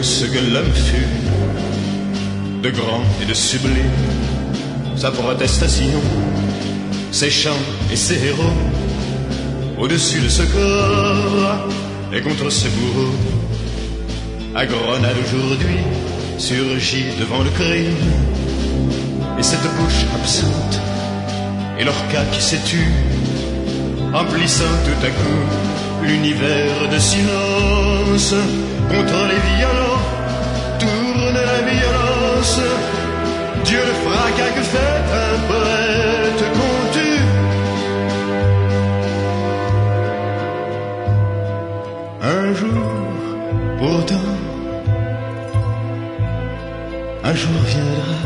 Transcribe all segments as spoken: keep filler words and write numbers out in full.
ce que l'homme fut, de grand et de sublime, sa protestation, ses chants et ses héros, au-dessus de ce corps et contre ce bourreau. À Grenade aujourd'hui surgit devant le crime, et cette bouche absente et l'orca qui s'est tue, emplissant tout à coup l'univers de silence. Contre les violents tourne la violence. Dieu le fracas que fait un poète qu'on tue. Un jour, pourtant, un jour viendra,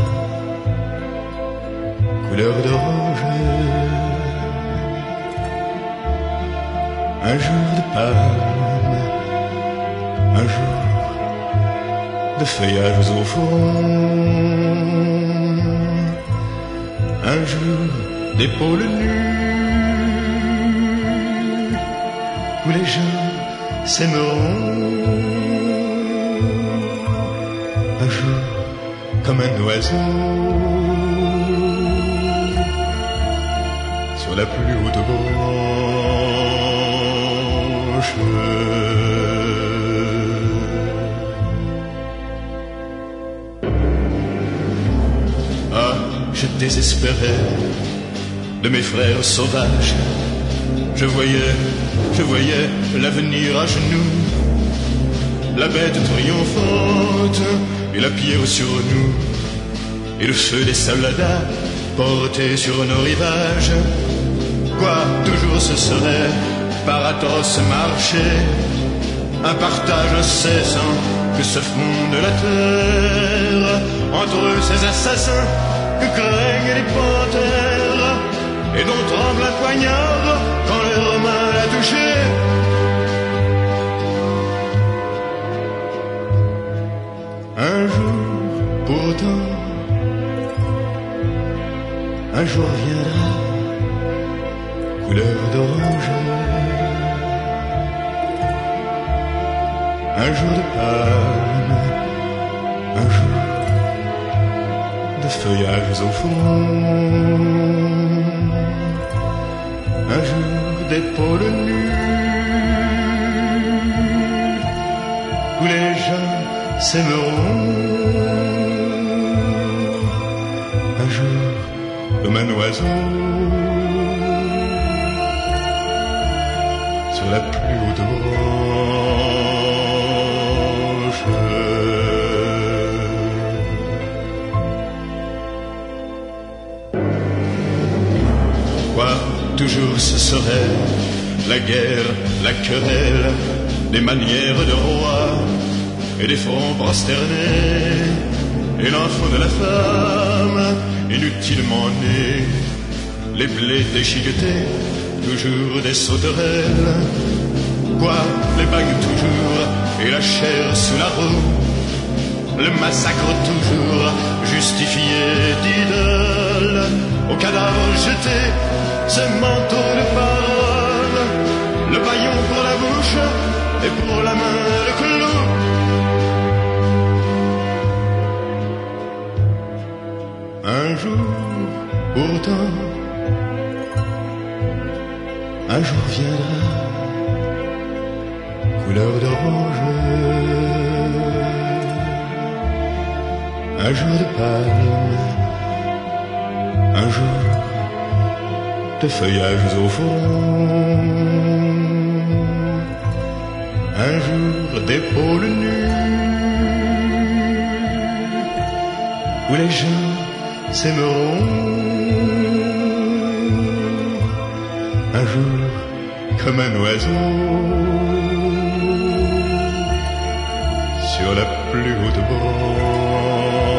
couleur d'orange, un jour de palme, un jour de feuillages au front, un jour d'épaules nues, où les gens s'aimeront, un jour comme un oiseau, sur la plus haute branche. Ah, je désespérais de mes frères sauvages. Je voyais, je voyais l'avenir à genoux, la bête triomphante et la pierre sur nous, et le feu des soldats porté sur nos rivages. Quoi, toujours ce serait par atroce marché, un partage incessant que se fonde la terre entre ces assassins que craignent les panthères et dont tremble un poignard quand les Romains l'a touché. Un jour, pourtant, un jour viendra, couleur d'orange, un jour de palme, un jour de feuillages au fond, un jour d'épaules nues, où les gens s'aimeront, un jour comme un oiseau, sur la plus haute branche. Quoi, toujours ce serait la guerre, la querelle, des manières de roi et des fronts prosternés, et l'enfant de la femme inutilement né, les blés déchiquetés, toujours des sauterelles. Quoi, les bagues toujours et la chair sous la roue, le massacre toujours justifié d'idoles, au cadavre jeté, ce manteau de parole, le bâillon pour la bouche et pour la main le clou. Un jour, pourtant, un jour viendra, couleur d'orange, un jour de palme, un jour de feuillages au fond, un jour d'épaules nues, où les gens s'aimeront, un jour comme un oiseau, sur la plus haute branche.